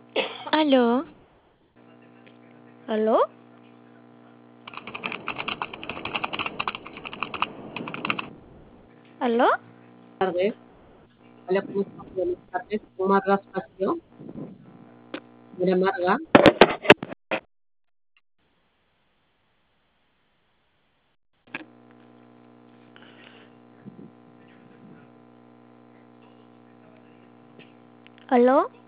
¿Aló? ¿Aló? ¿Aló? Tardes. Hola, ¿cómo estás? Buenas tardes. Con Marga Facio. Mira, Marga. ¿Aló?